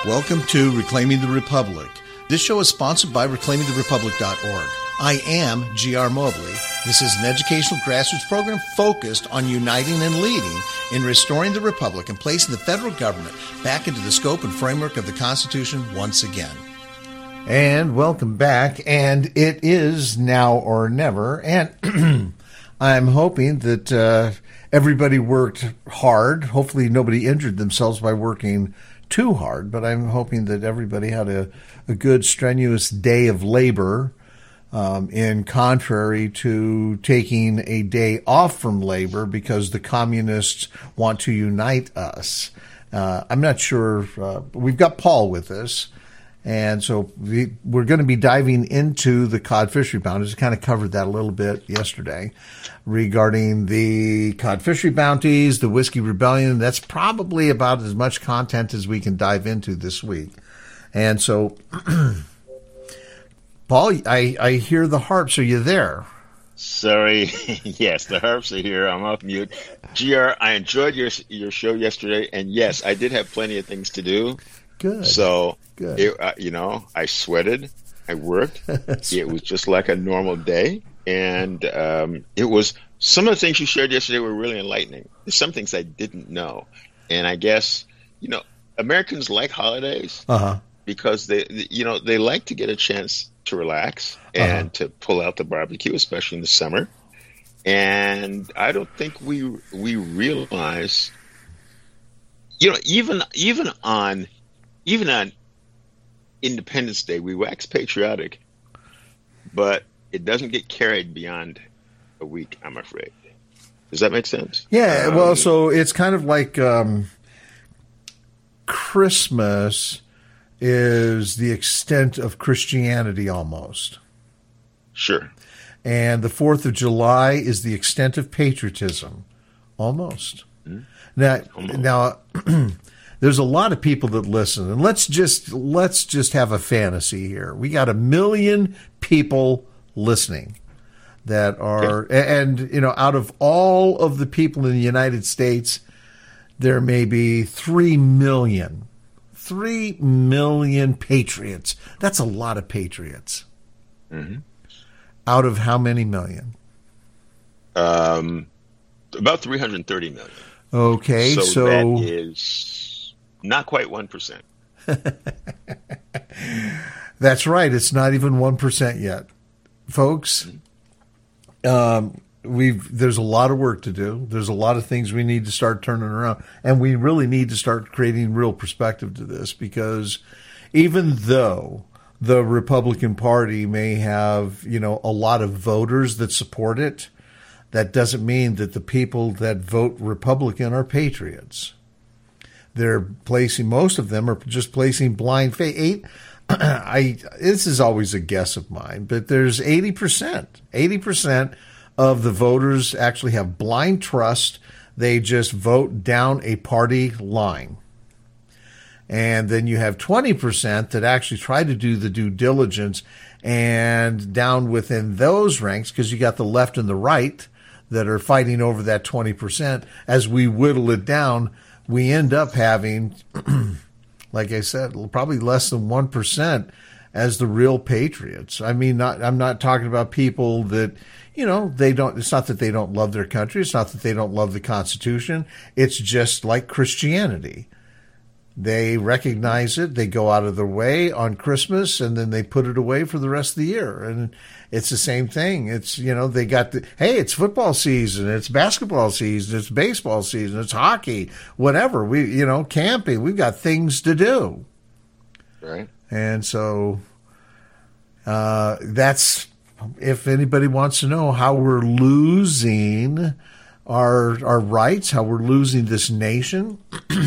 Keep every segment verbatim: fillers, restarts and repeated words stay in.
Welcome to Reclaiming the Republic. This show is sponsored by reclaiming the republic dot org. I am G R Mobley. This is an educational grassroots program focused on uniting and leading in restoring the republic and placing the federal government back into the scope and framework of the Constitution once again. And welcome back. And it is now or never. And I'm hoping that uh, everybody worked hard. Hopefully nobody injured themselves by working too hard, but I'm hoping that everybody had a, a good, strenuous day of labor, um, in contrary to taking a day off from labor because the communists want to unite us. Uh, I'm not sure. Uh, we've got Paul with us, and so we, we're going to be diving into the cod fishery bounties. I kind of covered that a little bit yesterday regarding the cod fishery bounties, the Whiskey Rebellion. That's probably about as much content as we can dive into this week. And so, Paul, I, I hear the harps. Are you there? Sorry. Yes, the harps are here. I'm off mute. G R, I enjoyed your your show yesterday, and yes, I did have plenty of things to do. Good. So, Good. It, uh, you know, I sweated. I worked. It was just like a normal day. And um, it was, some of the things you shared yesterday were really enlightening. There's some things I didn't know. And I guess, you know, Americans like holidays uh-huh. because they, you know, they like to get a chance to relax and uh-huh. to pull out the barbecue, especially in the summer. And I don't think we we realize, you know, even even on even on Independence Day, we wax patriotic, but it doesn't get carried beyond a week, I'm afraid. Does that make sense? Yeah, um, well, so it's kind of like um, Christmas is the extent of Christianity almost. Sure. And the fourth of July is the extent of patriotism almost. Mm-hmm. Now, almost. now there's a lot of people that listen, and let's just let's just have a fantasy here. We got a million people listening that are, okay. and, you know, out of all of the people in the United States, there may be three million, three million patriots. That's a lot of patriots. Mm-hmm. Out of how many million? Um, about three hundred thirty million. Okay, so, so that is not quite one percent. That's right. It's not even one percent yet. Folks, um, we've there's a lot of work to do. There's a lot of things we need to start turning around, and we really need to start creating real perspective to this, because even though the Republican Party may have, you know, a lot of voters that support it, that doesn't mean that the people that vote Republican are patriots. They're placing, most of them are just placing blind faith. Eight, I this is always a guess of mine, but there's eighty percent. eighty percent of the voters actually have blind trust. They just vote down a party line. And then you have twenty percent that actually try to do the due diligence, and down within those ranks, because you got the left and the right that are fighting over that twenty percent, as we whittle it down, we end up having, like I said, probably less than one percent as the real patriots. I mean, not, I'm not talking about people that, you know, they don't, it's not that they don't love their country. It's not that they don't love the Constitution. It's just like Christianity. They recognize it. They go out of their way on Christmas, and then they put it away for the rest of the year. And it's the same thing. It's, you know, they got the, hey, it's football season, it's basketball season, it's baseball season, it's hockey, whatever. We, you know, camping. We've got things to do. Right. And so uh, that's, if anybody wants to know how we're losing our our rights, how we're losing this nation,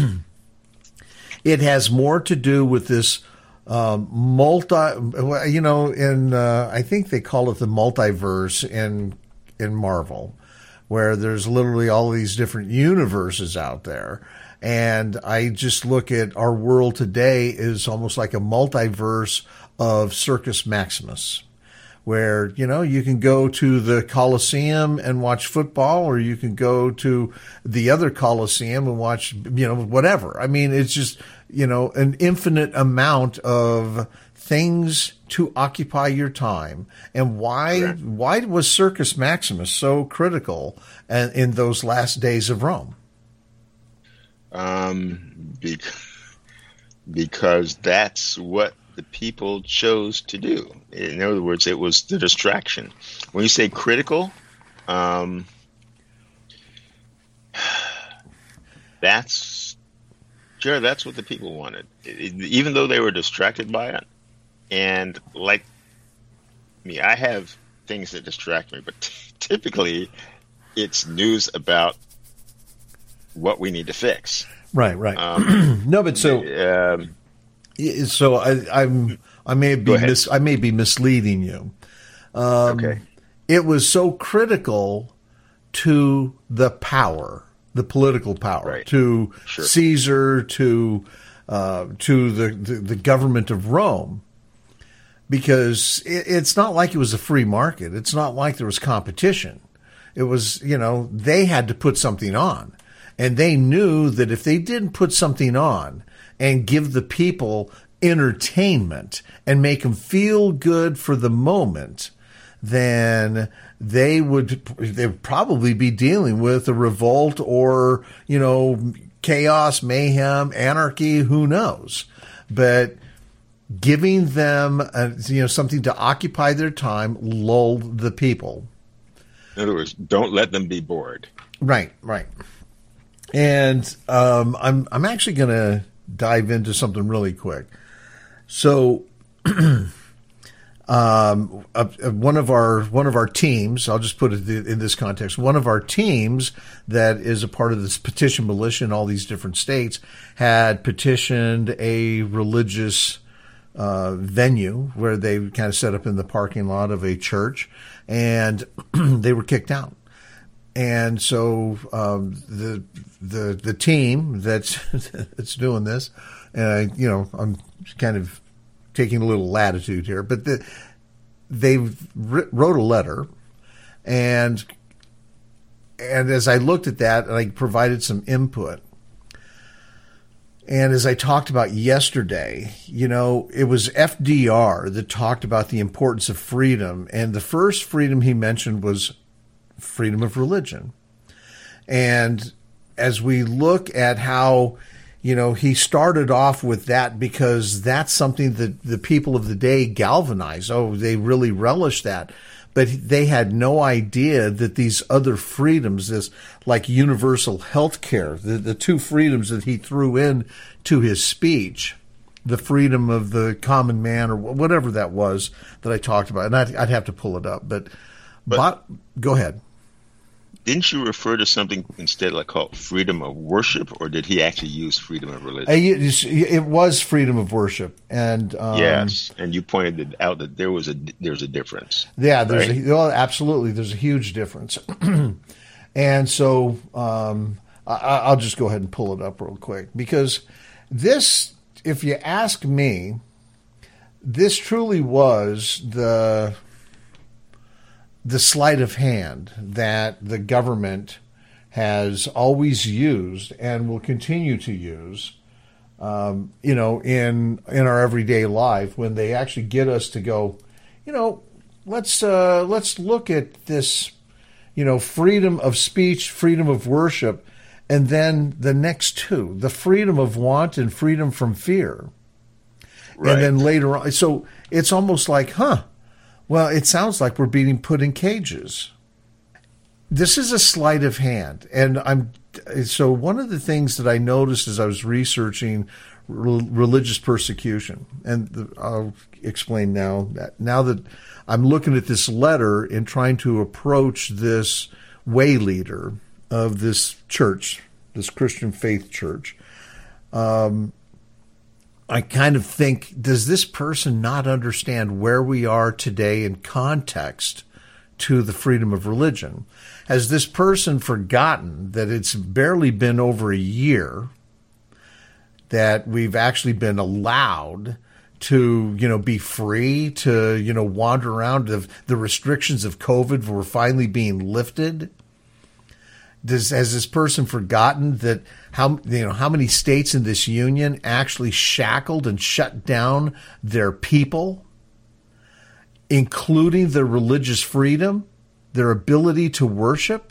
it has more to do with this um, multi, you know, in uh, I think they call it the multiverse in in Marvel, where there's literally all these different universes out there. And I just look at our world today is almost like a multiverse of Circus Maximus, where, you know, you can go to the Coliseum and watch football, or you can go to the other Coliseum and watch, you know, whatever. I mean, it's just, you know, an infinite amount of things to occupy your time. And why Sure. why was Circus Maximus so critical in, in those last days of Rome? Um, because, because that's what the people chose to do. In other words, it was the distraction. When you say critical, um, that's sure that's what the people wanted, it, even though they were distracted by it. And like me, I have things that distract me, but t- typically it's news about what we need to fix. Right, right. Um, no, but so um, so I, I'm I may be Go ahead. mis, I may be misleading you. Um, okay. It was so critical to the power, the political power, Right. to Sure. Caesar, to uh, to the, the the government of Rome, because it, it's not like it was a free market. It's not like there was competition. It was, you know, they had to put something on. And they knew that if they didn't put something on and give the people entertainment and make them feel good for the moment, then they would they would probably be dealing with a revolt or, you know, chaos, mayhem, anarchy, who knows. But giving them, uh, you know, something to occupy their time lulled the people. In other words, don't let them be bored. Right, right. And um, I'm I'm actually going to dive into something really quick. So, um, uh, one of our one of our teams, I'll just put it in this context. One of our teams that is a part of this petition militia in all these different states had petitioned a religious uh, venue where they kind of set up in the parking lot of a church, and they were kicked out. And so um, the the the team that's that's doing this, and I, you know, I'm kind of taking a little latitude here, but the, they wrote a letter, and and as I looked at that, and I provided some input, and as I talked about yesterday, you know, it was F D R that talked about the importance of freedom, and the first freedom he mentioned was freedom of religion. And as we look at how, you know, he started off with that because that's something that the people of the day galvanized. Oh, they really relish that. But they had no idea that these other freedoms, this like universal health care, the, the two freedoms that he threw in to his speech, the freedom of the common man or whatever that was that I talked about. And I'd, I'd have to pull it up, but, But- but go ahead. Didn't you refer to something instead like called freedom of worship, or did he actually use freedom of religion? Uh, It it was freedom of worship, and um, yes, and you pointed it out that there was a there's a difference. yeah, there's right? a, well, absolutely, there's a huge difference, and so um, I, I'll just go ahead and pull it up real quick because this, if you ask me, this truly was the the sleight of hand that the government has always used and will continue to use, um, you know, in in our everyday life when they actually get us to go, you know, let's uh, let's look at this, you know, freedom of speech, freedom of worship, and then the next two, the freedom of want and freedom from fear. Right. And then later on, so it's almost like, huh, well, it sounds like we're being put in cages. This is a sleight of hand. And I'm so one of the things that I noticed as I was researching re- religious persecution, and the, I'll explain now that now that I'm looking at this letter and trying to approach this way leader of this church, this Christian faith church, um, I kind of think, does this person not understand where we are today in context to the freedom of religion? Has this person forgotten that it's barely been over a year that we've actually been allowed to, you know, be free to, you know, wander around? The, the restrictions of COVID were finally being lifted. Does has this person forgotten that how you know how many states in this union actually shackled and shut down their people, including their religious freedom, their ability to worship?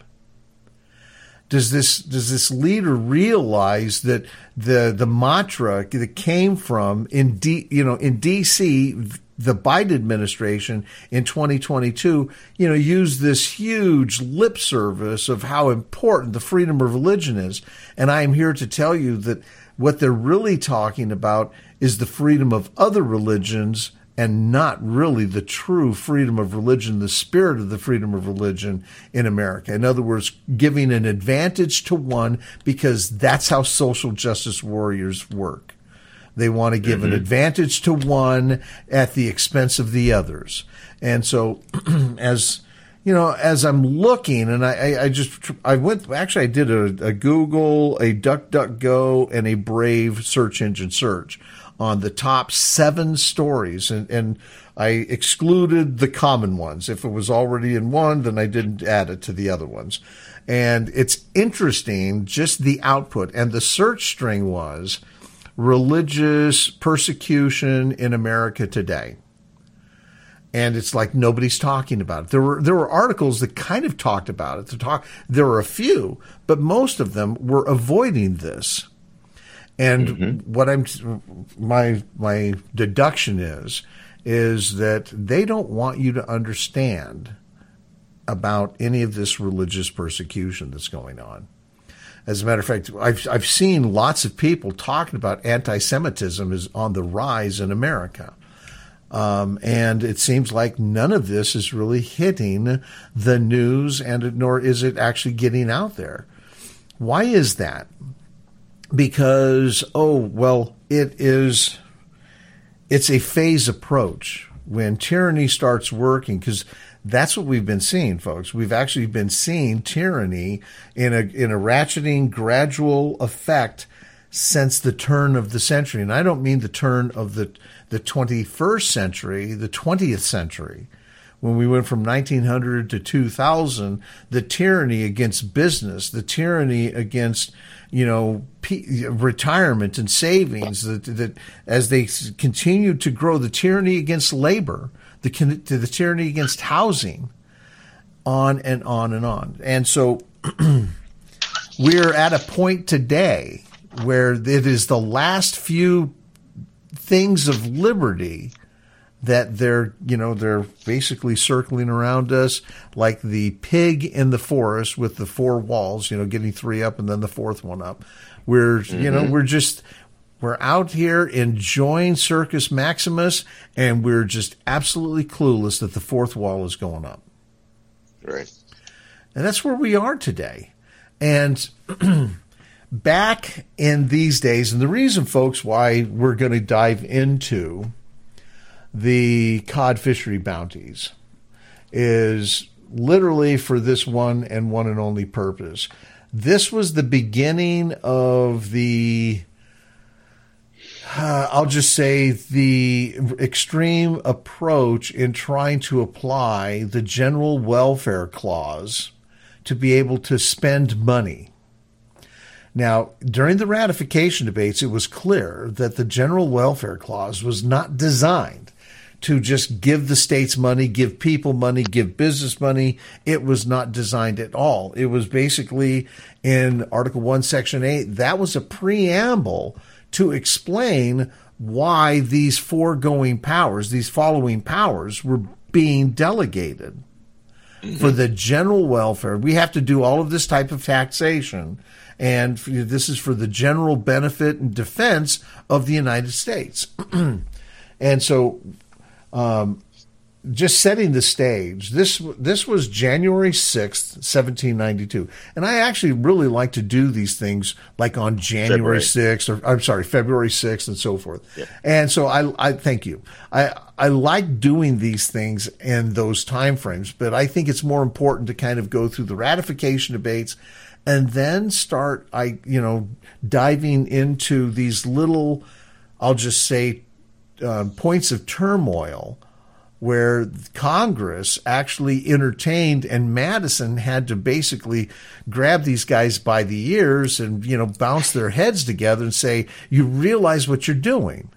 Does this does this leader realize that the the mantra that came from in D, you know in D C, the Biden administration in twenty twenty-two, you know, used this huge lip service of how important the freedom of religion is, and I am here to tell you that what they're really talking about is the freedom of other religions, and not really the true freedom of religion, the spirit of the freedom of religion in America. In other words, giving an advantage to one because that's how social justice warriors work. They want to give mm-hmm. an advantage to one at the expense of the others. And so as you know, as I'm looking, and I, I, I just, I went, actually I did a, a Google, a DuckDuckGo, and a Brave search engine search on the top seven stories, and, and I excluded the common ones. If it was already in one, then I didn't add it to the other ones. And it's interesting, just the output. And the search string was religious persecution in America today. And it's like nobody's talking about it. There were there were articles that kind of talked about it. To talk, there were a few, but most of them were avoiding this. And mm-hmm. what I'm my my deduction is is that they don't want you to understand about any of this religious persecution that's going on. As a matter of fact, I've I've seen lots of people talking about anti-Semitism is on the rise in America. Um, and it seems like none of this is really hitting the news, and nor is it actually getting out there. Why is that? Because, oh, well, it is, it's a phase approach. When tyranny starts working, because that's what we've been seeing, folks. We've actually been seeing tyranny in a in a ratcheting, gradual effect since the turn of the century. And I don't mean the turn of the, the twenty-first century, the twentieth century. When we went from nineteen hundred to two thousand, the tyranny against business, the tyranny against, you know, p- retirement and savings, that, that as they continued to grow, the tyranny against labor, the, the tyranny against housing, on and on and on. And so we're at a point today where it is the last few things of liberty that they're, you know, they're basically circling around us like the pig in the forest with the four walls, you know, getting three up and then the fourth one up. We're, mm-hmm. you know, we're just, we're out here enjoying Circus Maximus, and we're just absolutely clueless that the fourth wall is going up. Right. And that's where we are today. And back in these days, and the reason, folks, why we're going to dive into the cod fishery bounties is literally for this one and one and only purpose. This was the beginning of the, uh, I'll just say, the extreme approach in trying to apply the general welfare clause to be able to spend money. Now, during the ratification debates, it was clear that the general welfare clause was not designed to just give the states money, give people money, give business money. It was not designed at all. It was basically in Article one, Section eight, that was a preamble to explain why these foregoing powers, these following powers, were being delegated. Mm-hmm. For the general welfare. We have to do all of this type of taxation, and this is for the general benefit and defense of the United States. And so, Um, just setting the stage, this this was January sixth, seventeen ninety-two. And I actually really like to do these things like on January sixth, or I'm sorry, February sixth, and so forth. Yeah. And so I, I thank you. I, I like doing these things in those time frames, but I think it's more important to kind of go through the ratification debates and then start, I you know, diving into these little, I'll just say, Uh, points of turmoil where Congress actually entertained, and Madison had to basically grab these guys by the ears and, you know, bounce their heads together and say, you realize what you're doing,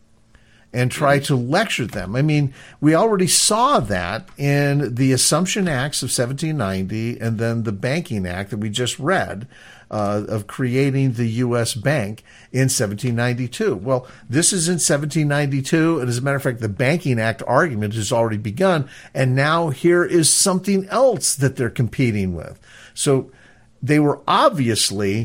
and try to lecture them. I mean, we already saw that in the Assumption Acts of seventeen ninety and then the Banking Act that we just read, Uh, of creating the U S Bank in seventeen ninety-two. Well, this is in seventeen ninety-two, and as a matter of fact, the Banking Act argument has already begun, and now here is something else that they're competing with. So they were obviously,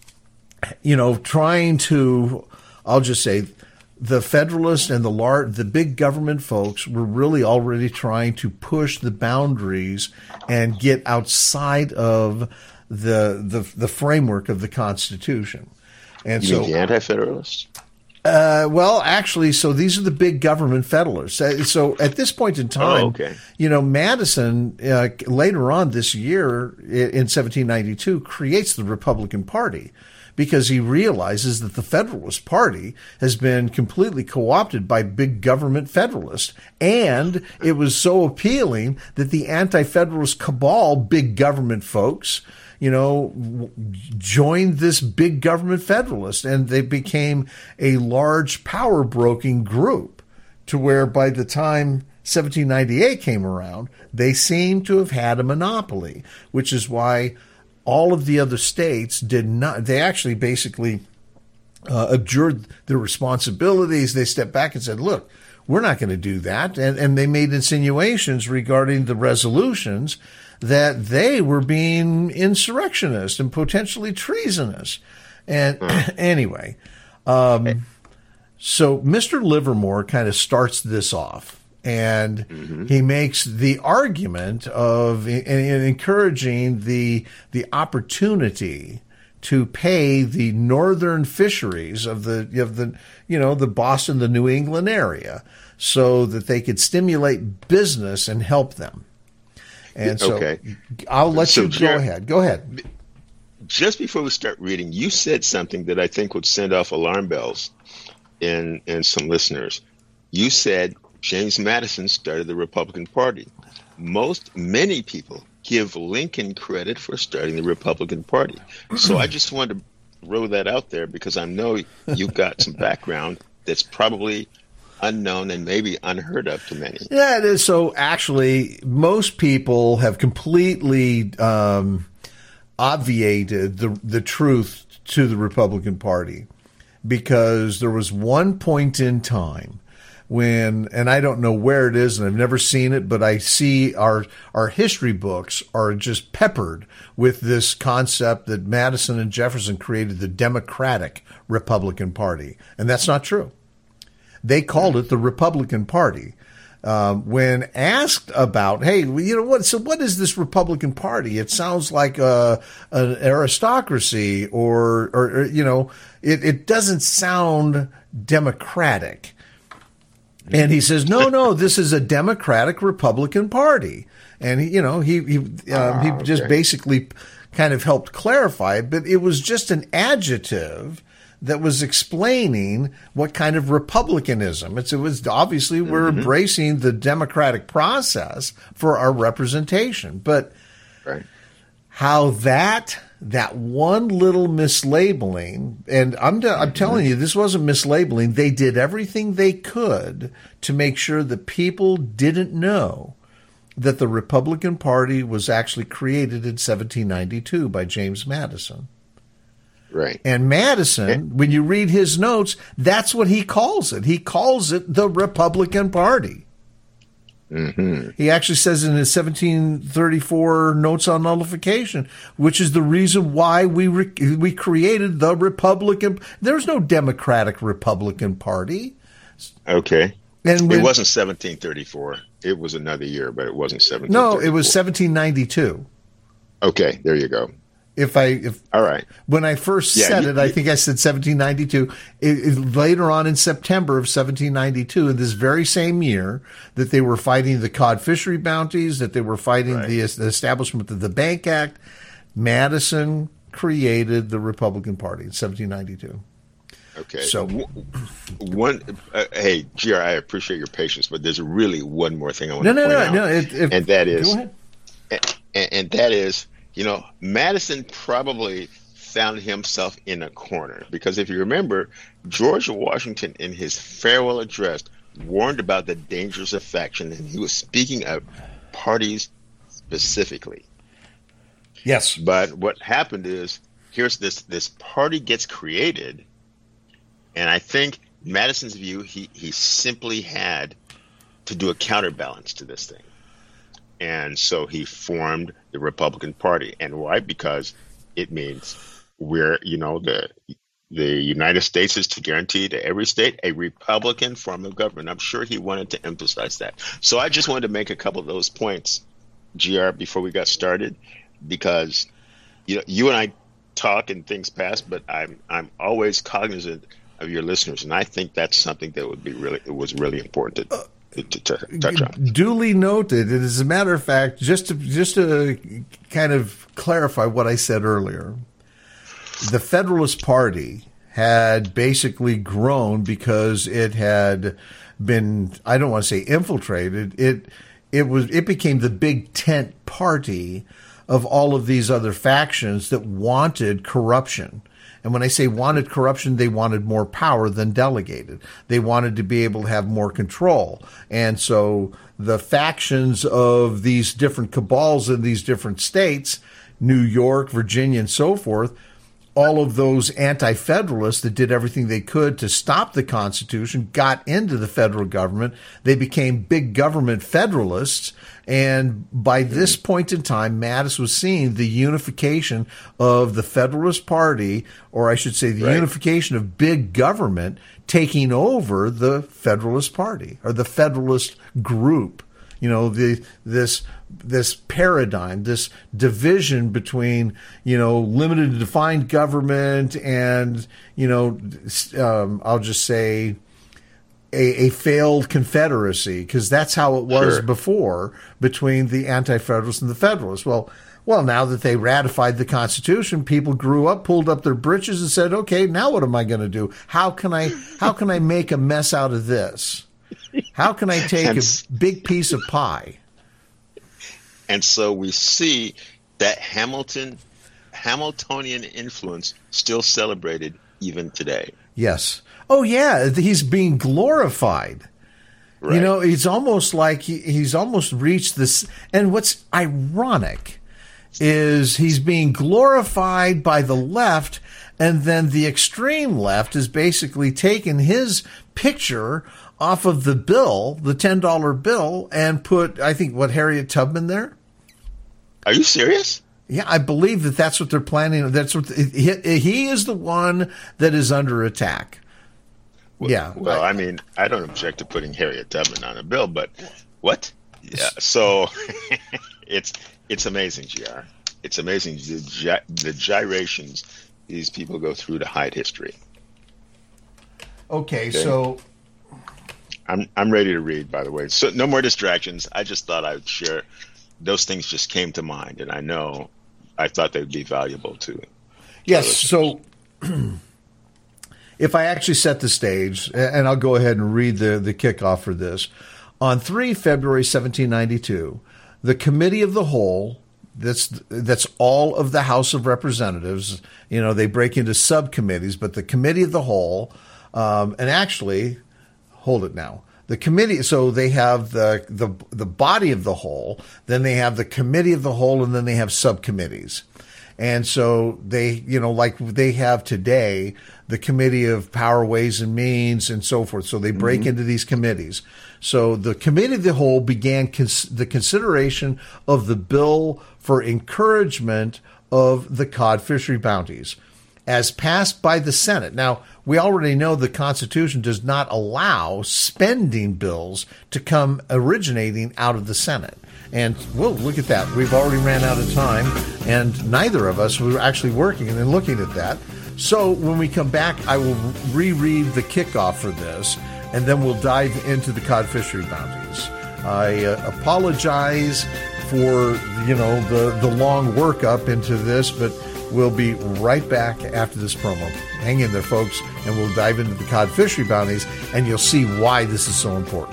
you know, trying to, I'll just say, the Federalists and the large, the big government folks were really already trying to push the boundaries and get outside of the the the framework of the Constitution. And you so mean the anti-federalists? Uh, well, actually, so these are the big government federalists. Uh, So at this point in time, Oh, okay. you know, Madison uh, later on this year i- in seventeen ninety-two creates the Republican Party, because he realizes that the Federalist Party has been completely co-opted by big government federalists. And it was so appealing that the anti-federalist cabal, big government folks, you know, w- joined this big government federalist, and they became a large power broking group, to where by the time seventeen ninety-eight came around, they seemed to have had a monopoly, which is why all of the other states did not. They actually basically uh, abjured their responsibilities. They stepped back and said, look, we're not going to do that. And, and they made insinuations regarding the resolutions that they were being insurrectionist and potentially treasonous. And mm. anyway, um, okay. so Mister Livermore kind of starts this off. And mm-hmm. he makes the argument of in, in encouraging the the opportunity to pay the northern fisheries of the of the you know the Boston, the New England area, so that they could stimulate business and help them. And so okay. I'll let so you Jer- go ahead. Go ahead. Just before we start reading, you said something that I think would send off alarm bells in in some listeners. You said James Madison started the Republican Party. Most, many people give Lincoln credit for starting the Republican Party. So I just wanted to throw that out there, because I know you've got some background that's probably unknown and maybe unheard of to many. Yeah, it is. So actually, most people have completely um, obviated the the truth to the Republican Party, because there was one point in time when, and I don't know where it is, and I've never seen it, but I see our our history books are just peppered with this concept that Madison and Jefferson created the Democratic Republican Party, and that's not true. They called it the Republican Party. Um, when asked about, hey, you know what? So what is this Republican Party? It sounds like a, an aristocracy, or, or, or you know, it, it doesn't sound democratic. And he says, no, no, this is a Democratic Republican Party. And, he, you know, he he, um, oh, he okay. just basically kind of helped clarify, but it was just an adjective that was explaining what kind of republicanism. It's, it was obviously we're mm-hmm. embracing the democratic process for our representation. But right. how that that one little mislabeling, and I'm I'm telling you, this wasn't mislabeling. They did everything they could to make sure that people didn't know that the Republican Party was actually created in seventeen ninety-two by James Madison. Right. And Madison, when you read his notes, that's what he calls it. He calls it the Republican Party. Mm-hmm. He actually says in his seventeen thirty-four Notes on Nullification, which is the reason why we re- we created the Republican. There's no Democratic Republican Party. Okay. And when, it wasn't seventeen thirty-four. It was another year, but it wasn't seventeen thirty-four. No, it was seventeen ninety-two. Okay, there you go. If I, if all right, when I first yeah, said you, it, I think I said seventeen ninety-two. It, it, later on in September of seventeen ninety-two, in this very same year, that they were fighting the cod fishery bounties, that they were fighting right. the, the establishment of the Bank Act, Madison created the Republican Party in seventeen ninety-two. Okay. So one, uh, hey, G R, I appreciate your patience, but there's really one more thing I want no, to no, point no, out, no, it, it, and that is, go ahead. And, and that is, you know, Madison probably found himself in a corner because if you remember, George Washington in his farewell address warned about the dangers of faction, and he was speaking of parties specifically. Yes. But what happened is, here's this this party gets created, and I think Madison's view, he he simply had to do a counterbalance to this thing. And so he formed the Republican Party. And why? Because it means we're, you know, the the United States is to guarantee to every state a Republican form of government. I'm sure he wanted to emphasize that. So I just wanted to make a couple of those points, G R, before we got started, because you know you and I talk and things pass, but I'm I'm always cognizant of your listeners, and I think that's something that would be really it was really important to. Uh, To, to touch on. Duly noted. And as a matter of fact, just to just to kind of clarify what I said earlier, the Federalist Party had basically grown because it had been, I don't want to say infiltrated. It it was it became the big tent party of all of these other factions that wanted corruption. And when I say wanted corruption, they wanted more power than delegated. They wanted to be able to have more control. And so the factions of these different cabals in these different states, New York, Virginia, and so forth, all of those anti-federalists that did everything they could to stop the Constitution got into the federal government. They became big government federalists. And by this point in time, Madison was seeing the unification of the Federalist Party, or I should say the right. unification of big government taking over the Federalist Party or the Federalist group. You know, the this this paradigm, this division between, you know, limited and defined government and, you know, um, I'll just say a, a failed confederacy, because that's how it was sure. before between the anti-federalists and the federalists. Well, well, now that they ratified the Constitution, people grew up, pulled up their britches and said, okay, now what am I going to do? How can I, how can I make a mess out of this? How can I take a big piece of pie? And so we see that Hamilton, Hamiltonian influence still celebrated even today. Yes. Oh, yeah. He's being glorified. Right. You know, it's almost like he, he's almost reached this. And what's ironic is he's being glorified by the left, and then the extreme left is basically taking his picture off of the bill, the ten dollar bill, and put, I think, what, Harriet Tubman there? Are you serious? Yeah, I believe that that's what they're planning. That's what he, he is the one that is under attack. Well, yeah. Well, I, I mean, I don't object to putting Harriet Tubman on a bill, but what? Yeah. So it's it's amazing, G R. It's amazing the, gy- the gyrations these people go through to hide history. Okay, okay, so I'm I'm ready to read. By the way, so no more distractions. I just thought I would share. Those things just came to mind, and I know I thought they'd be valuable too. Yes. So if I actually set the stage, and I'll go ahead and read the, the kickoff for this. On the third of February, seventeen ninety-two, the Committee of the Whole, that's that's all of the House of Representatives, you know, they break into subcommittees, but the Committee of the Whole, um, and actually, hold it now. The committee, so they have the, the the body of the whole, then they have the committee of the whole, and then they have subcommittees. And so they, you know, like they have today, the Committee of Power, Ways and Means, and so forth. So they break mm-hmm. into these committees. So the Committee of the Whole began cons- the consideration of the bill for encouragement of the cod fishery bounties as passed by the Senate. Now, we already know the Constitution does not allow spending bills to come originating out of the Senate. And, well, look at that. We've already ran out of time, and neither of us were actually working and looking at that. So when we come back, I will reread the kickoff for this, and then we'll dive into the cod fishery bounties. I uh, apologize for, you know, the, the long workup into this, but we'll be right back after this promo. hang in there, folks, and we'll dive into the cod fishery bounties, and you'll see why this is so important.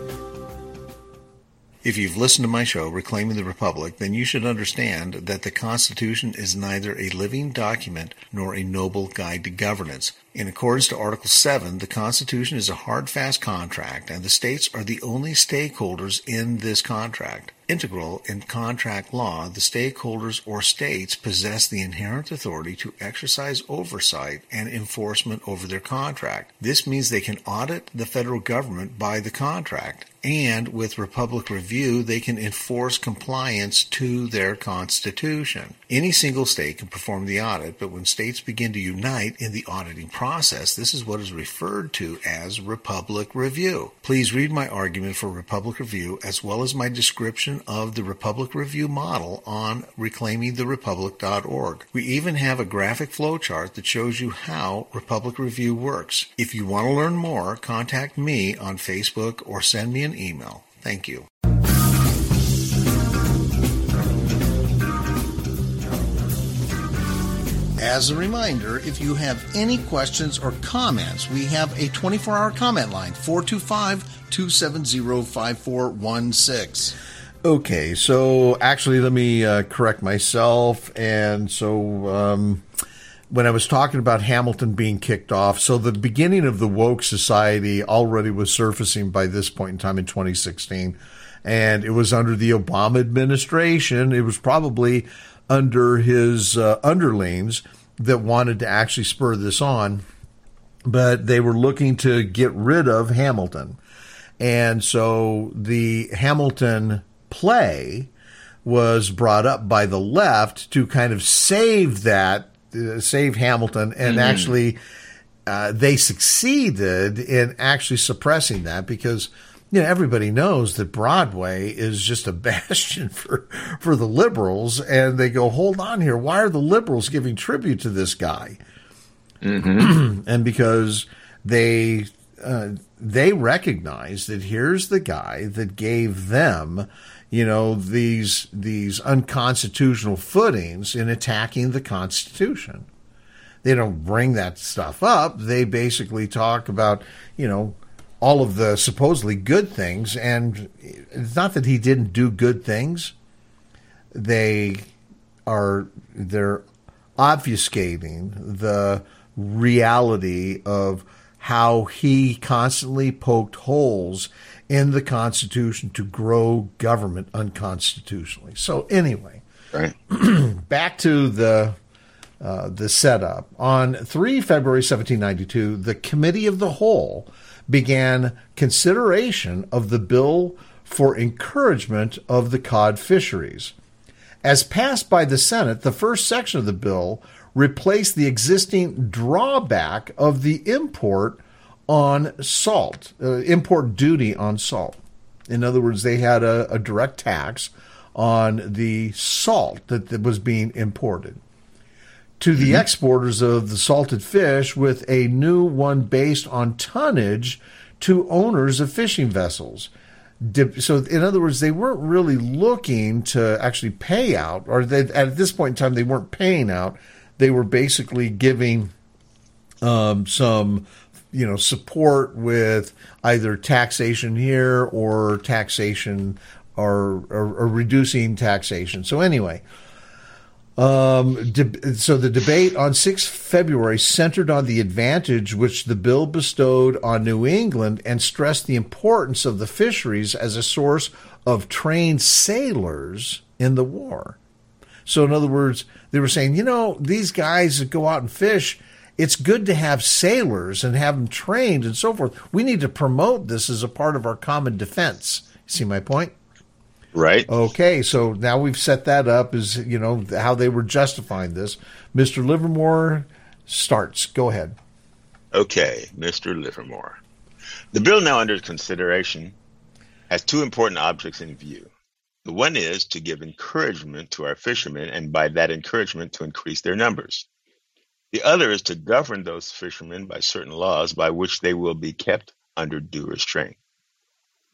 If you've listened to my show, Reclaiming the Republic, then you should understand that the Constitution is neither a living document nor a noble guide to governance. In accordance to Article seven, the Constitution is a hard, fast contract, and the states are the only stakeholders in this contract. Integral in contract law, the stakeholders or states possess the inherent authority to exercise oversight and enforcement over their contract. This means they can audit the federal government by the contract, and with Republic Review, they can enforce compliance to their Constitution. Any single state can perform the audit, but when states begin to unite in the auditing process, this is what is referred to as Republic Review. Please read my argument for Republic Review as well as my description of the Republic Review model on reclaiming the republic dot org. We even have a graphic flowchart that shows you how Republic Review works. If you want to learn more, contact me on Facebook or send me an email. Thank you. As a reminder, if you have any questions or comments, we have a twenty-four hour comment line, four two five, two seven zero, five four one six. Okay, so actually let me uh, correct myself. And so um, when I was talking about Hamilton being kicked off, so the beginning of the woke society already was surfacing by this point in time in twenty sixteen. And it was under the Obama administration. It was probably under his uh, underlings that wanted to actually spur this on, but they were looking to get rid of Hamilton. And so the Hamilton play was brought up by the left to kind of save that, uh, save Hamilton, and mm-hmm. actually uh, they succeeded in actually suppressing that because you know, everybody knows that Broadway is just a bastion for, for the liberals, and they go, hold on here. Why are the liberals giving tribute to this guy? Mm-hmm. And because they, uh, they recognize that here's the guy that gave them, you know, these, these unconstitutional footings in attacking the Constitution. They don't bring that stuff up. They basically talk about, you know, all of the supposedly good things, and it's not that he didn't do good things. They are, they're obfuscating the reality of how he constantly poked holes in the Constitution to grow government unconstitutionally. So anyway, right. Back to the uh, the setup. On the third of February, seventeen ninety-two, the Committee of the Whole began consideration of the bill for encouragement of the cod fisheries. As passed by the Senate, the first section of the bill replaced the existing drawback of the import on salt, uh, import duty on salt. In other words, they had a, a direct tax on the salt that, that was being imported to the exporters of the salted fish, with a new one based on tonnage to owners of fishing vessels. So, in other words, they weren't really looking to actually pay out, or they, at this point in time, they weren't paying out. They were basically giving um, some, you know, support with either taxation here or taxation or, or, or reducing taxation. So anyway, Um, de- so the debate on the sixth of February centered on the advantage which the bill bestowed on New England and stressed the importance of the fisheries as a source of trained sailors in the war. So in other words, they were saying, you know, these guys that go out and fish, it's good to have sailors and have them trained and so forth. We need to promote this as a part of our common defense. See my point? Right. Okay, so now we've set that up as, you know, how they were justifying this. Mister Livermore starts. Go ahead. Okay, Mister Livermore. The bill now under consideration has two important objects in view. The one is to give encouragement to our fishermen, and by that encouragement to increase their numbers. The other is to govern those fishermen by certain laws by which they will be kept under due restraint.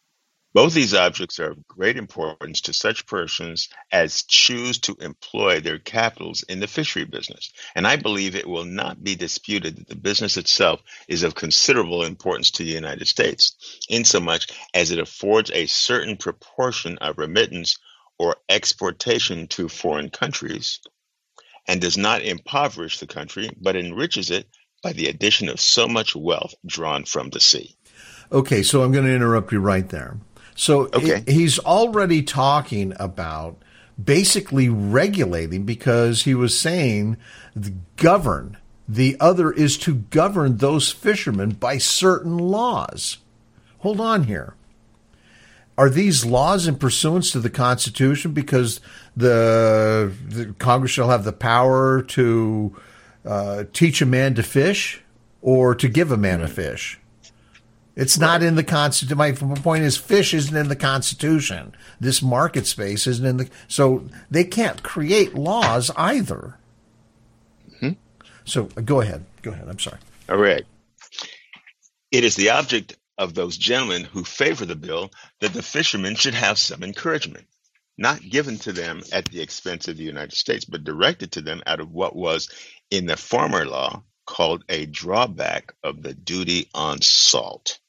Both these objects are of great importance to such persons as choose to employ their capitals in the fishery business. And I believe it will not be disputed that the business itself is of considerable importance to the United States, insomuch as it affords a certain proportion of remittance or exportation to foreign countries, and does not impoverish the country, but enriches it by the addition of so much wealth drawn from the sea. Okay, so I'm going to interrupt you right there. So okay. he's already talking about basically regulating, because he was saying the govern. The other is to govern those fishermen by certain laws. Hold on here. Are these laws in pursuance to the Constitution because the, the Congress shall have the power to uh, teach a man to fish or to give a man a fish? It's not in the Constitution. My point is, fish isn't in the Constitution. This market space isn't in the. So they can't create laws either. Mm-hmm. So go ahead. Go ahead. I'm sorry. All right. It is the object of those gentlemen who favor the bill that the fishermen should have some encouragement, not given to them at the expense of the United States, but directed to them out of what was in the former law called a drawback of the duty on salt.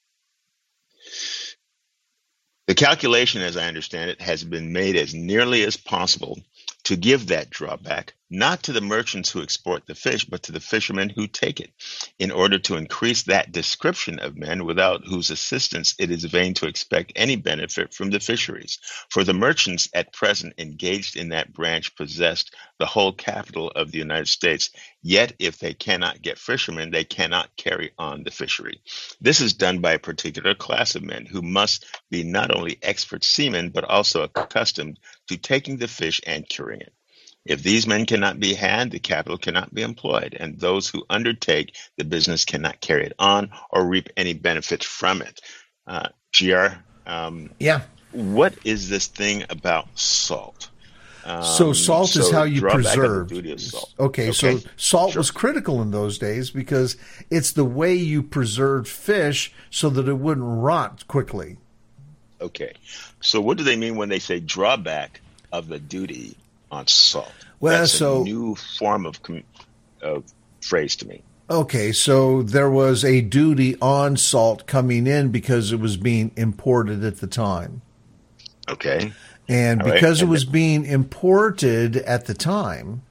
The calculation, as I understand it, has been made as nearly as possible to give that drawback, not to the merchants who export the fish, but to the fishermen who take it, in order to increase that description of men without whose assistance it is vain to expect any benefit from the fisheries. For the merchants at present engaged in that branch possessed the whole capital of the United States, yet if they cannot get fishermen, they cannot carry on the fishery. This is done by a particular class of men who must be not only expert seamen, but also accustomed to taking the fish and curing it. If these men cannot be had, the capital cannot be employed, and those who undertake the business cannot carry it on or reap any benefits from it. Uh, G R, um, yeah. What is this thing about salt? Um, so salt so is how you preserve. Salt. Okay, okay, so salt sure. was critical in those days because it's the way you preserved fish so that it wouldn't rot quickly. Okay, so what do they mean when they say drawback of the duty on salt? Well, That's so a new form of, of phrase to me. Okay, so there was a duty on salt coming in because it was being imported at the time. Okay. And All because right. it was being imported at the time,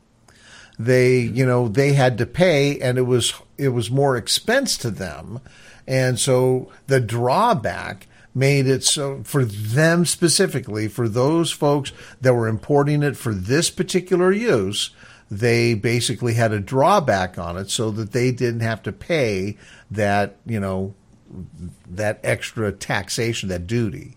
they, you know, they had to pay, and it was it was more expense to them. And so the drawback made it so for them specifically, for those folks that were importing it for this particular use, they basically had a drawback on it so that they didn't have to pay that, you know, that extra taxation, that duty.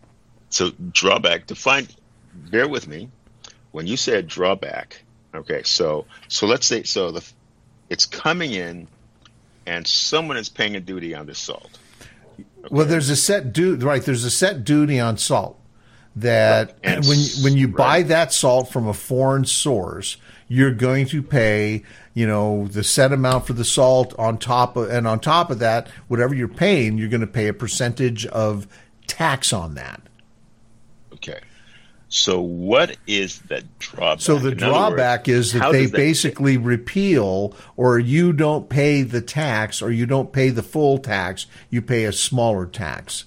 So drawback, define, bear with me. When you said drawback, okay, so so let's say, so the it's coming in and someone is paying a duty on this salt. Okay. Well, there's a set duty, right? There's a set duty on salt that right. and, when when you right. buy that salt from a foreign source, you're going to pay, you know, the set amount for the salt on top of, and on top of that, whatever you're paying, you're going to pay a percentage of tax on that. Okay. So what is the drawback? So the In drawback words, is that they that basically fit? repeal, or you don't pay the tax, or you don't pay the full tax, you pay a smaller tax.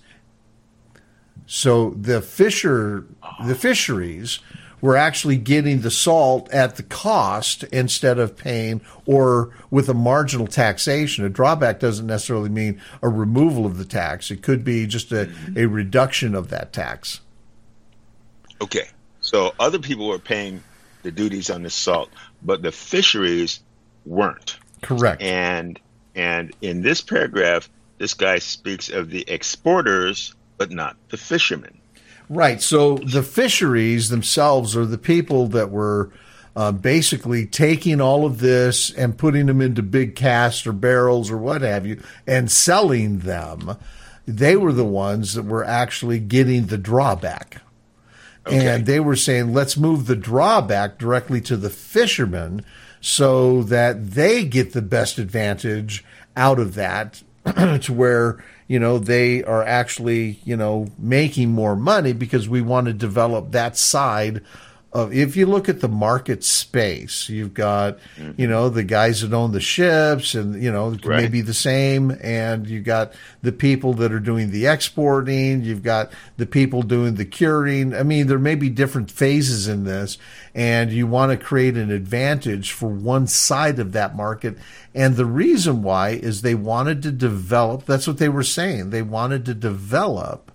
So the fisher, the fisheries were actually getting the salt at the cost instead of paying, or with a marginal taxation. A drawback doesn't necessarily mean a removal of the tax. It could be just a, a reduction of that tax. Okay, so other people were paying the duties on this salt, but the fisheries weren't. Correct. And and in this paragraph, this guy speaks of the exporters, but not the fishermen. Right. So the fisheries themselves are the people that were uh, basically taking all of this and putting them into big casks or barrels or what have you and selling them. They were the ones that were actually getting the drawback. Okay. And they were saying, let's move the drawback directly to the fishermen so that they get the best advantage out of that to where, you know, they are actually, you know, making more money because we want to develop that side of, if you look at the market space, you've got, mm-hmm. you know, the guys that own the ships and, you know, right. maybe the same. And you've got the people that are doing the exporting. You've got the people doing the curing. I mean, there may be different phases in this, and you want to create an advantage for one side of that market. And the reason why is they wanted to develop, that's what they were saying. They wanted to develop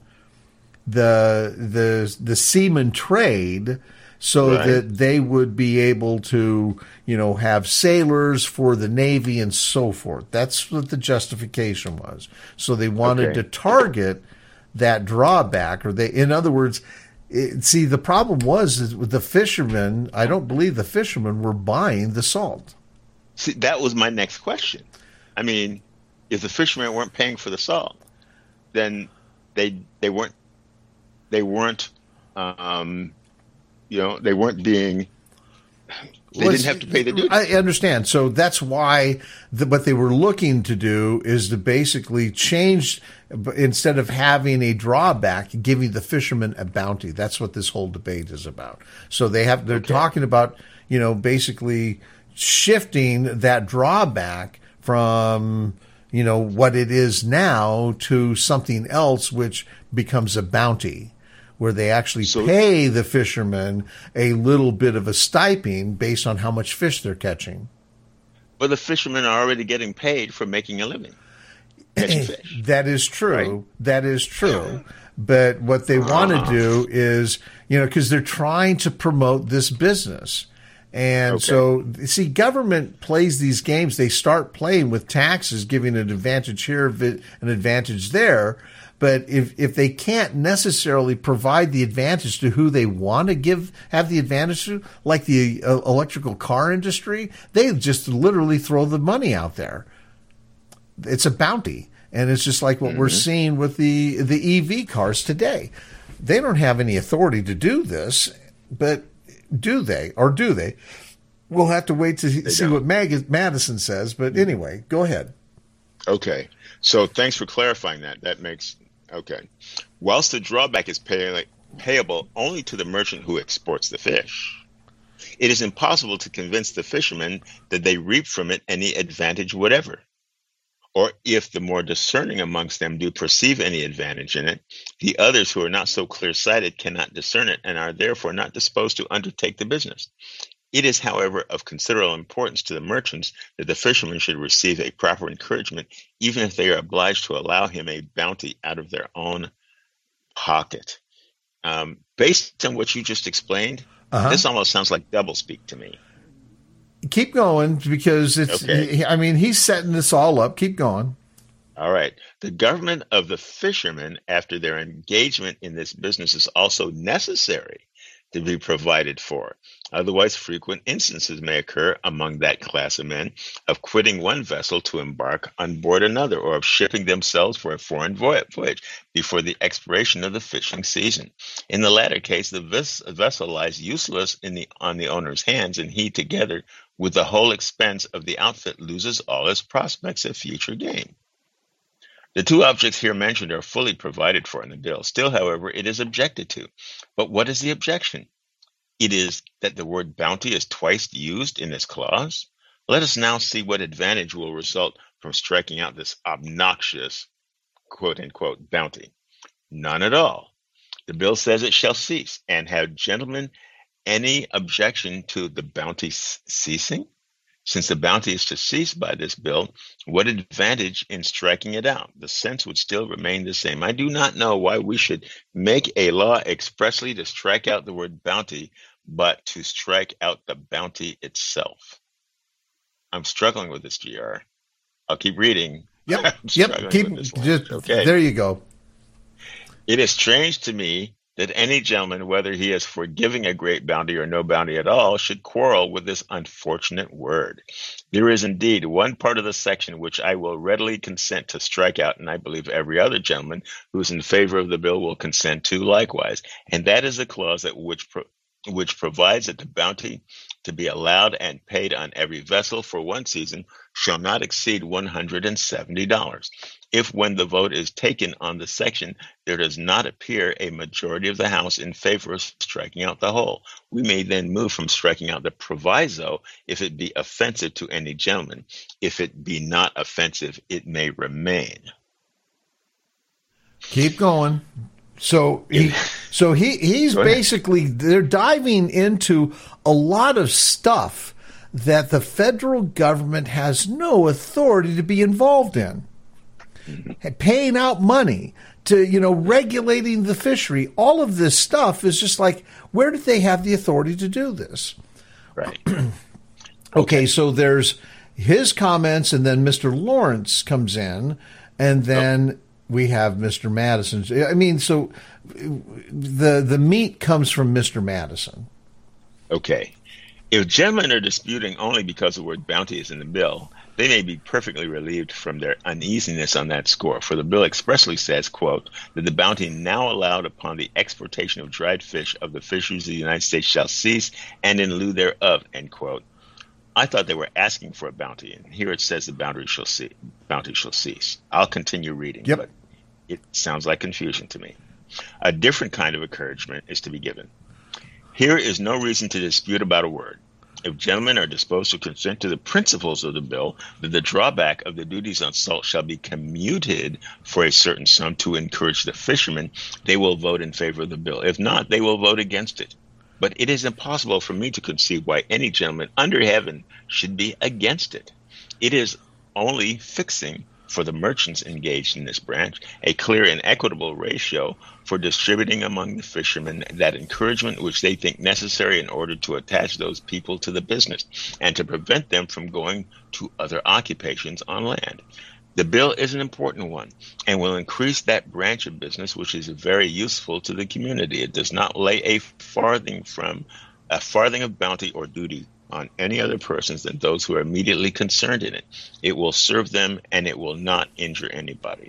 the, the, the seaman trade, so right. that they would be able to, you know, have sailors for the Navy and so forth. That's what the justification was. So they wanted okay. to target that drawback, or they, in other words, it, see, the problem was is with the fishermen, I don't believe the fishermen were buying the salt. See, that was my next question. I mean, if the fishermen weren't paying for the salt, then they they weren't they weren't um, you know, they weren't being, they well, didn't have to pay the duty. I understand. So that's why the, what they were looking to do is to basically change, instead of having a drawback, giving the fishermen a bounty. That's what this whole debate is about. So they have, they're okay. talking about, you know, basically shifting that drawback from, you know, what it is now to something else, which becomes a bounty, where they actually so, pay the fishermen a little bit of a stipend based on how much fish they're catching. But the fishermen are already getting paid for making a living catching fish. That is true. Right? That is true. But what they want to do is, you know, because they're trying to promote this business. And okay. so, see, government plays these games. They start playing with taxes, giving an advantage here, an advantage there. But if, if they can't necessarily provide the advantage to who they want to give, have the advantage to, like the uh, electrical car industry, they just literally throw the money out there. It's a bounty. And it's just like what mm-hmm. we're seeing with the, the E V cars today. They don't have any authority to do this, but do they, or do they? We'll have to wait to they see don't. what Mag- Madison says. But anyway, go ahead. Okay. So thanks for clarifying that. That makes... Okay. Whilst the drawback is pay, payable only to the merchant who exports the fish, it is impossible to convince the fishermen that they reap from it any advantage whatever. Or if the more discerning amongst them do perceive any advantage in it, the others who are not so clear-sighted cannot discern it and are therefore not disposed to undertake the business. It is, however, of considerable importance to the merchants that the fishermen should receive a proper encouragement, even if they are obliged to allow him a bounty out of their own pocket. Um, based on what you just explained, uh-huh. this almost sounds like doublespeak to me. Keep going, because it's, okay. I mean, he's setting this all up. Keep going. All right. The government of the fishermen, after their engagement in this business, is also necessary to be provided for. Otherwise, frequent instances may occur among that class of men of quitting one vessel to embark on board another, or of shipping themselves for a foreign voyage before the expiration of the fishing season. In the latter case, the ves- vessel lies useless in the on the owner's hands, and he, together with the whole expense of the outfit, loses all his prospects of future gain. The two objects here mentioned are fully provided for in the bill. Still, however, it is objected to. But what is the objection? It is that the word bounty is twice used in this clause. Let us now see what advantage will result from striking out this obnoxious, quote unquote, bounty. None at all. The bill says it shall cease. And have gentlemen any objection to the bounty ceasing? Since the bounty is to cease by this bill, what advantage in striking it out? The sense would still remain the same. I do not know why we should make a law expressly to strike out the word bounty, but to strike out the bounty itself. I'm struggling with this, G R. I'll keep reading. Yep, yep. Keep just okay. There you go. It is strange to me that any gentleman, whether he is for giving a great bounty or no bounty at all, should quarrel with this unfortunate word. There is indeed one part of the section which I will readily consent to strike out, and I believe every other gentleman who is in favor of the bill will consent to likewise, and that is the clause that which pro- which provides that the bounty to be allowed and paid on every vessel for one season shall not exceed one hundred seventy dollars. If, when the vote is taken on the section, there does not appear a majority of the House in favor of striking out the whole, we may then move from striking out the proviso if it be offensive to any gentleman. If it be not offensive, it may remain. Keep going. So he, so he, he's basically, they're diving into a lot of stuff that the federal government has no authority to be involved in. Mm-hmm. Paying out money to, you know, regulating the fishery, all of this stuff is just like, where did they have the authority to do this? Right. okay, okay, so there's his comments, and then Mister Lawrence comes in, and then oh. we have Mister Madison. I mean, so the the meat comes from Mister Madison. Okay. If gentlemen are disputing only because the word bounty is in the bill, they may be perfectly relieved from their uneasiness on that score, for the bill expressly says, quote, that the bounty now allowed upon the exportation of dried fish of the fisheries of the United States shall cease, and in lieu thereof, end quote. I thought they were asking for a bounty, and here it says the bounty shall cease. Bounty shall cease. I'll continue reading, yep. but it sounds like confusion to me. A different kind of encouragement is to be given. Here is no reason to dispute about a word. If gentlemen are disposed to consent to the principles of the bill, that the drawback of the duties on salt shall be commuted for a certain sum to encourage the fishermen, they will vote in favor of the bill. If not, they will vote against it. But it is impossible for me to conceive why any gentleman under heaven should be against it. It is only fixing for the merchants engaged in this branch a clear and equitable ratio for distributing among the fishermen that encouragement which they think necessary in order to attach those people to the business and to prevent them from going to other occupations on land. The bill is an important one and will increase that branch of business which is very useful to the community. It does not lay a farthing from a farthing of bounty or duty on any other persons than those who are immediately concerned in it. It will serve them and it will not injure anybody.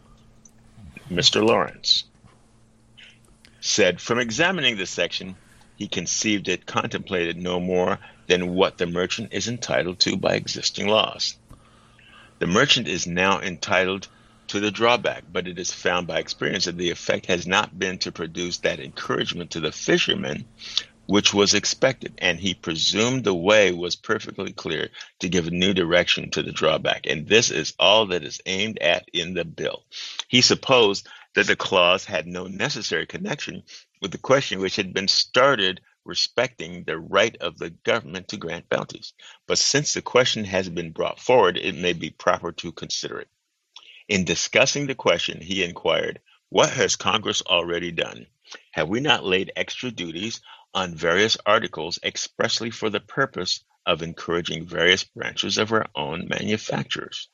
Mister Lawrence said, from examining this section, he conceived it contemplated no more than what the merchant is entitled to by existing laws. The merchant is now entitled to the drawback, but it is found by experience that the effect has not been to produce that encouragement to the fishermen which was expected, and he presumed the way was perfectly clear to give a new direction to the drawback, and this is all that is aimed at in the bill. He supposed that the clause had no necessary connection with the question which had been started respecting the right of the government to grant bounties. But since the question has been brought forward, it may be proper to consider it. In discussing the question, he inquired, what has Congress already done? Have we not laid extra duties on various articles expressly for the purpose of encouraging various branches of our own manufacturers?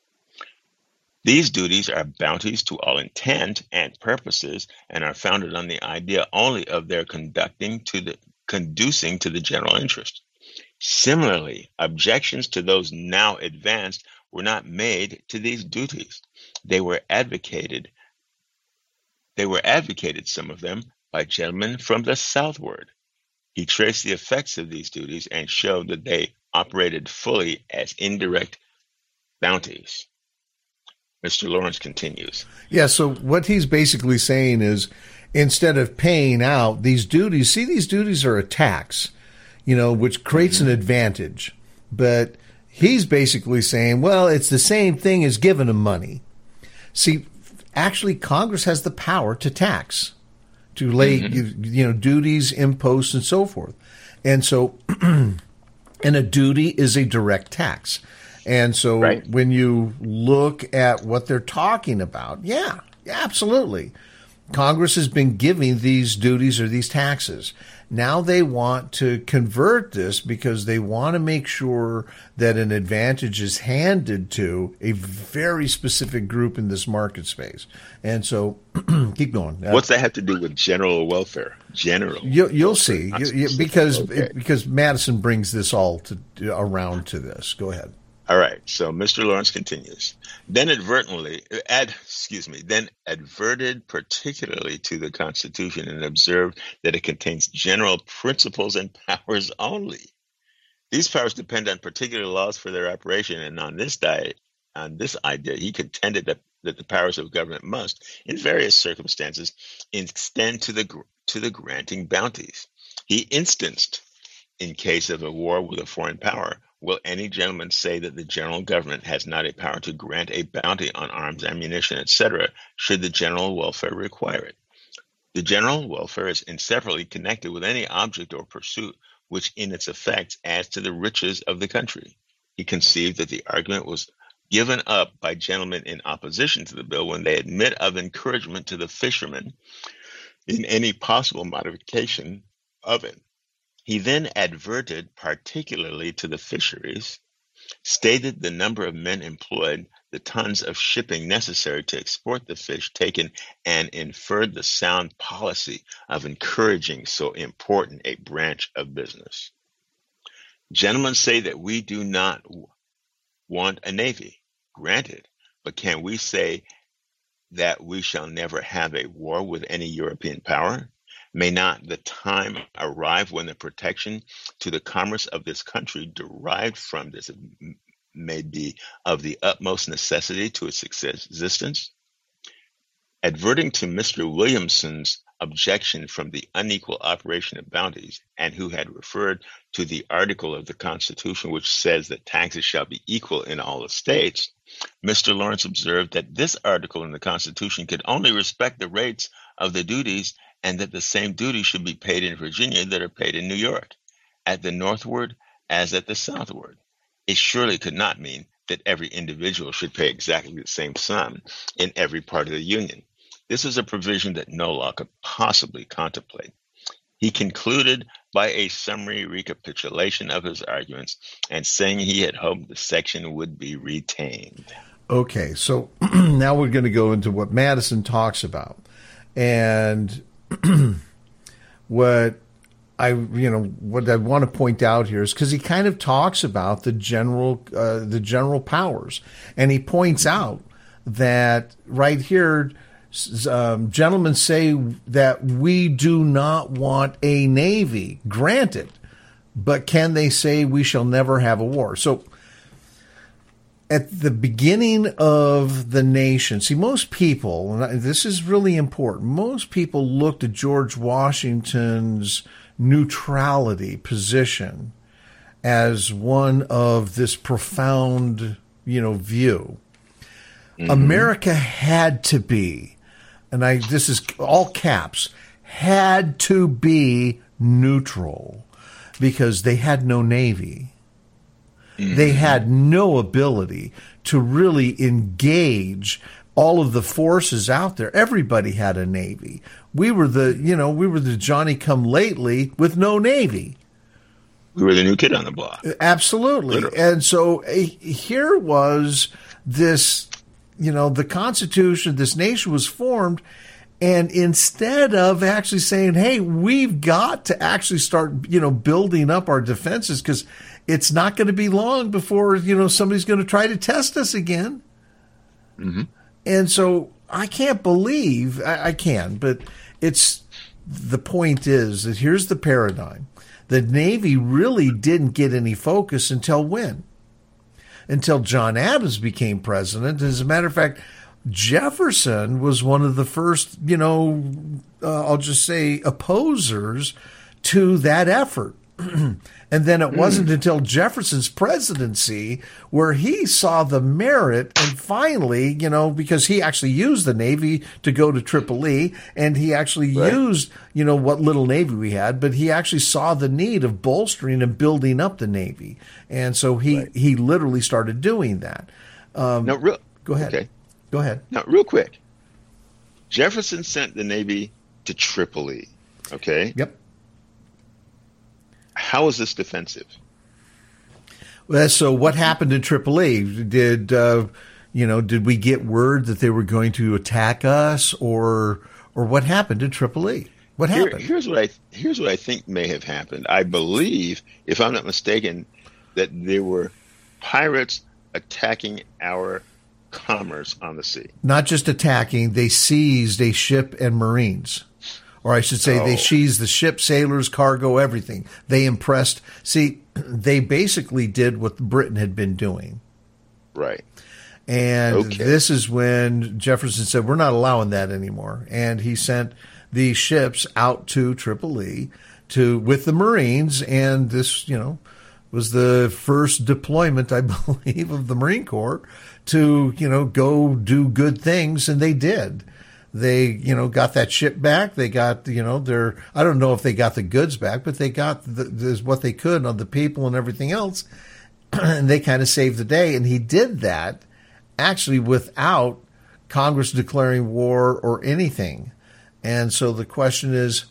These duties are bounties to all intent and purposes and are founded on the idea only of their conducting to the conducing to the general interest. Similarly, objections to those now advanced were not made to these duties. They were advocated, they were advocated, some of them, by gentlemen from the southward. He traced the effects of these duties and showed that they operated fully as indirect bounties. Mister Lawrence continues. Yeah, so what he's basically saying is instead of paying out these duties, see, these duties are a tax, you know, which creates mm-hmm. an advantage. But he's basically saying, well, it's the same thing as giving them money. See, actually, Congress has the power to tax, to lay, mm-hmm. you, you know, duties, imposts, and so forth. And so, and a duty is a direct tax. And so right. when you look at what they're talking about, yeah, absolutely. Congress has been giving these duties or these taxes. Now they want to convert this because they want to make sure that an advantage is handed to a very specific group in this market space. And so, keep going. What's that have to do with general welfare? General. You, you'll see, you, you, because okay. because Madison brings this all to around to this. Go ahead. All right. So Mister Lawrence continues. Then advertently, ad, excuse me, then adverted particularly to the Constitution and observed that it contains general principles and powers only. These powers depend on particular laws for their operation, and on this diet, on this idea, he contended that, that the powers of government must, in various circumstances, extend to the to the granting bounties. He instanced, in case of a war with a foreign power, will any gentleman say that the general government has not a power to grant a bounty on arms, ammunition, et cetera, should the general welfare require it? The general welfare is inseparably connected with any object or pursuit which in its effects adds to the riches of the country. He conceived that the argument was given up by gentlemen in opposition to the bill when they admit of encouragement to the fishermen in any possible modification of it. He then adverted particularly to the fisheries, stated the number of men employed, the tons of shipping necessary to export the fish taken, and inferred the sound policy of encouraging so important a branch of business. Gentlemen say that we do not want a navy. Granted, but can we say that we shall never have a war with any European power? May not the time arrive when the protection to the commerce of this country derived from this may be of the utmost necessity to its existence? Adverting to Mister Williamson's objection from the unequal operation of bounties, and who had referred to the article of the Constitution which says that taxes shall be equal in all the states, Mister Lawrence observed that this article in the Constitution could only respect the rates of the duties, and that the same duties should be paid in Virginia that are paid in New York, at the northward as at the southward. It surely could not mean that every individual should pay exactly the same sum in every part of the Union. This is a provision that no law could possibly contemplate. He concluded by a summary recapitulation of his arguments and saying he had hoped the section would be retained. Okay, so now we're going to go into what Madison talks about. And what I, you know, what I want to point out here is because he kind of talks about the general, uh, the general powers, and he points out that right here, um, gentlemen say that we do not want a navy. Granted, but can they say we shall never have a war? So at the beginning of the nation, see, most people, and this is really important, most people looked at George Washington's neutrality position as one of this profound, you know, view. Mm-hmm. America had to be, and I this is all caps, had to be neutral because they had no navy. Mm-hmm. They had no ability to really engage all of the forces out there. Everybody had a navy. We were the, you know, we were the Johnny-come-lately with no navy. We were the new kid on the block. Absolutely. Literally. And so uh, here was this, you know, the Constitution, this nation was formed, and instead of actually saying, hey, we've got to actually start, you know, building up our defenses because it's not going to be long before, you know, somebody's going to try to test us again. Mm-hmm. And so I can't believe, I, I can, but it's, the point is that here's the paradigm. The Navy really didn't get any focus until when? Until John Adams became president. As a matter of fact, Jefferson was one of the first, you know, uh, I'll just say opposers to that effort. And then it wasn't mm. until Jefferson's presidency where he saw the merit and finally, you know, because he actually used the Navy to go to Tripoli and he actually right. used, you know, what little Navy we had, but he actually saw the need of bolstering and building up the Navy. And so he, right. he literally started doing that. Um, no, real, go ahead. Okay. Go ahead. Now, real quick. Jefferson sent the Navy to Tripoli. Okay. Yep. How is this defensive? Well, so what happened in Tripoli? Did uh, you know? Did we get word that they were going to attack us, or or what happened in Tripoli? What Here, happened? Here's what I here's what I think may have happened. I believe, if I'm not mistaken, that there were pirates attacking our commerce on the sea. Not just attacking, they seized a ship and Marines. Or I should say oh. they seized the ship, sailors, cargo, everything. They impressed. See, they basically did what Britain had been doing. Right. And okay. this is when Jefferson said, we're not allowing that anymore. And he sent the ships out to Tripoli to with the Marines. And this, you know, was the first deployment, I believe, of the Marine Corps to, you know, go do good things. And they did. They, you know, got that ship back. They got, you know, their, I don't know if they got the goods back, but they got the, the, what they could on the people and everything else. And they kind of saved the day. And he did that actually without Congress declaring war or anything. And so the question is,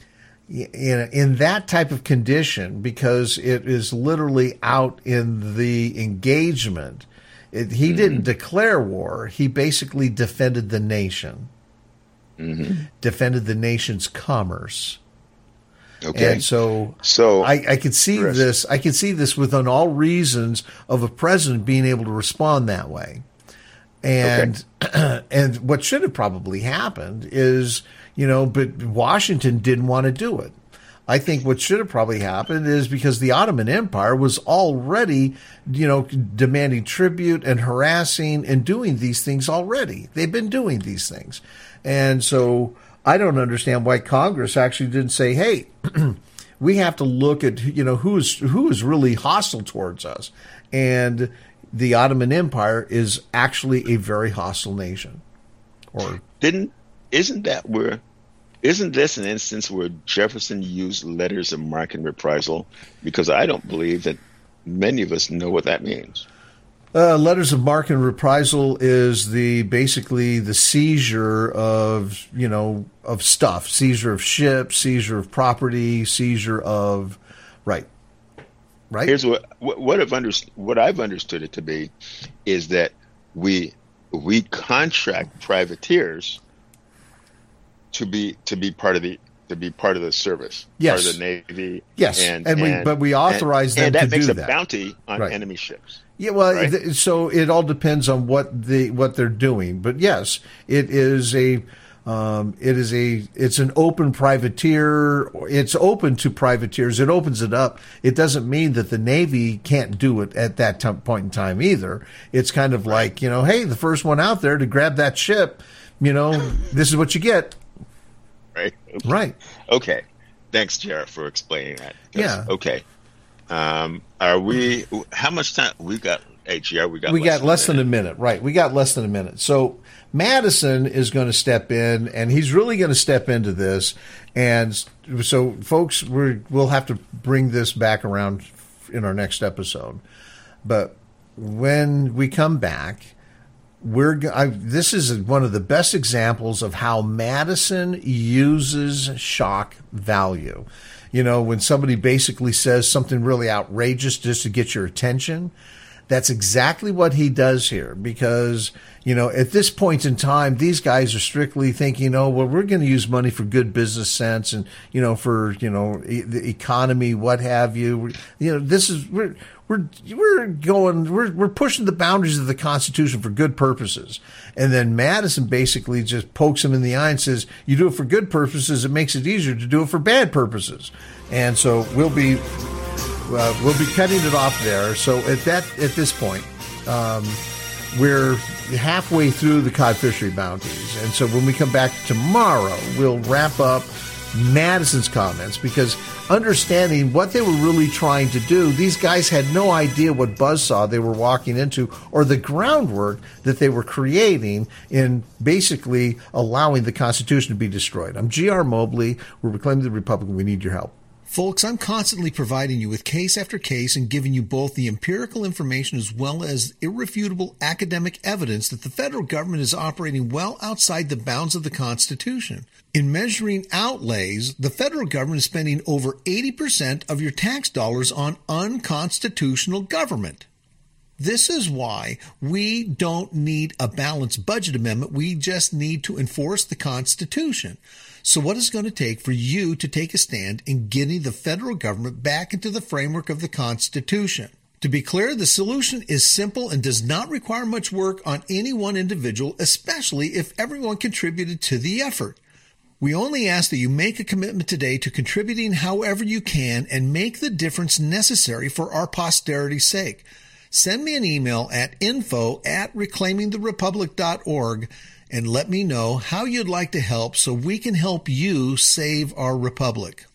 in, in that type of condition, because it is literally out in the engagement, it, he mm-hmm. didn't declare war. He basically defended the nation. Mm-hmm. Defended the nation's commerce. Okay. And so, so I, I could see rest. this. I could see this within all reasons of a president being able to respond that way. And okay. and what should have probably happened is, you know, but Washington didn't want to do it. I think what should have probably happened is because the Ottoman Empire was already, you know, demanding tribute and harassing and doing these things already. They've been doing these things. And so I don't understand why Congress actually didn't say, hey, we have to look at, you know, who is, who is really hostile towards us. And the Ottoman Empire is actually a very hostile nation. Or didn't, isn't that where, isn't this an instance where Jefferson used letters of marque and reprisal? Because I don't believe that many of us know what that means. Uh, letters of marque and reprisal is the basically the seizure of, you know, of stuff, seizure of ships, seizure of property, seizure of, right, right. Here's what what I've under, what I've understood it to be, is that we we contract privateers to be to be part of the to be part of the service, yes, part of the Navy, yes, and, and we and, but we authorize and, them and that to makes do a that. bounty on right. enemy ships. Yeah, well, right? th- so it all depends on what the what they're doing. But yes, it is a um, it is a it's an open privateer. It's open to privateers. It opens it up. It doesn't mean that the Navy can't do it at that t- point in time either. It's kind of right. like, you know, hey, the first one out there to grab that ship, you know, this is what you get. Right. Okay. Right. Okay. Thanks, Jared, for explaining that. Yeah. Okay. Um, are we? How much time we got? Hey, Jared, we got. We less got less than a minute. Right. We got less than a minute. So Madison is going to step in, and he's really going to step into this. And so, folks, we're, we'll have to bring this back around in our next episode. But when we come back, we're I, this is one of the best examples of how Madison uses shock value. You know, when somebody basically says something really outrageous just to get your attention, that's exactly what he does here. Because, you know, at this point in time, these guys are strictly thinking, oh, well, we're going to use money for good business sense and, you know, for, you know, e- the economy, what have you. You know, this is, we're, we're, we're going, we're, we're pushing the boundaries of the Constitution for good purposes. And then Madison basically just pokes him in the eye and says, you do it for good purposes, it makes it easier to do it for bad purposes. And so we'll be, uh, we'll be cutting it off there. So at that, at this point, um, we're halfway through the cod fishery bounties. And so when we come back tomorrow, we'll wrap up Madison's comments, because understanding what they were really trying to do, these guys had no idea what buzzsaw they were walking into or the groundwork that they were creating in basically allowing the Constitution to be destroyed. I'm G R Mobley. We're Reclaiming the Republic. We need your help. Folks, I'm constantly providing you with case after case and giving you both the empirical information as well as irrefutable academic evidence that the federal government is operating well outside the bounds of the Constitution. In measuring outlays, the federal government is spending over eighty percent of your tax dollars on unconstitutional government. This is why we don't need a balanced budget amendment. We just need to enforce the Constitution. So what is it going to take for you to take a stand in getting the federal government back into the framework of the Constitution? To be clear, the solution is simple and does not require much work on any one individual, especially if everyone contributed to the effort. We only ask that you make a commitment today to contributing however you can and make the difference necessary for our posterity's sake. Send me an email at info at reclaiming the republic dot org and let me know how you'd like to help so we can help you save our republic.